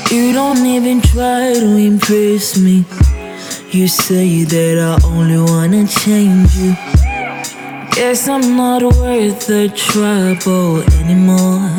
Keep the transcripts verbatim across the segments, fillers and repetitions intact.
You don't even try to impress me. You say that I only wanna change you. Guess I'm not worth the trouble anymore.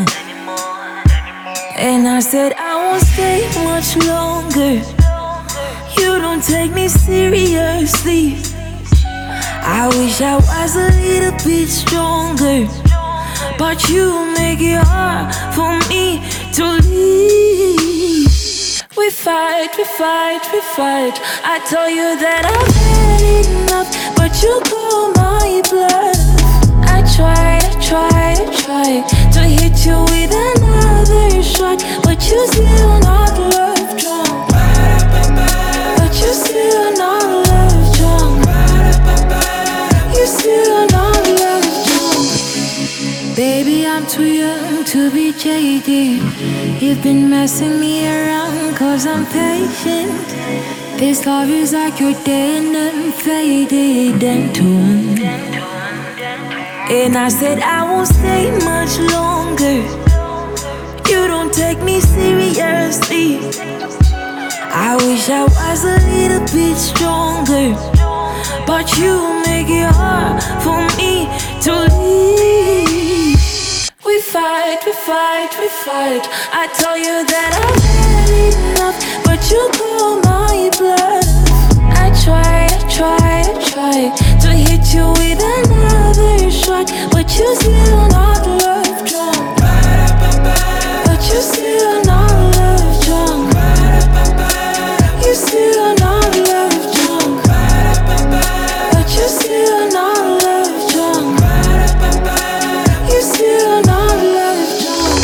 And I said I won't stay much longer. You don't take me seriously. I wish I was a little bit stronger, but you make it hard for me to leave. We fight, we fight, we fight. I tell you that I've had enough, but you call my bluff. I tried, I tried, I tried to hit you with another shot, but you still not love drunk. But you still not love drunk. You still not love drunk. Baby, I'm too young to be jaded. You've been messing me around cause I'm patient. This love is like you're dead and faded into one. And I said I won't stay much longer. You don't take me seriously. I wish I was a little bit stronger, but you make it hard for me to leave. We fight, we fight, we fight. I tell you that I've had enough, but you call my bluff. I tried, I tried, I tried to hit you with another shot, but you still not love drunk. But you still not love drunk. You still not love drunk. But you still not love drunk. You still not love drunk.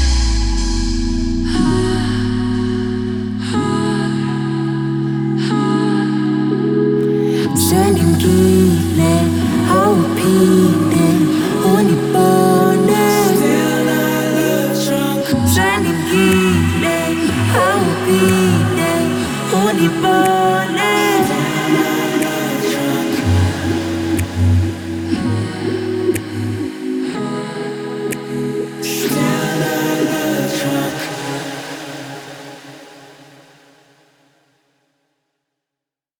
Standing gile, how repeating, only bonus. Still not love drunk. Standing gile, how repeating, only bonus.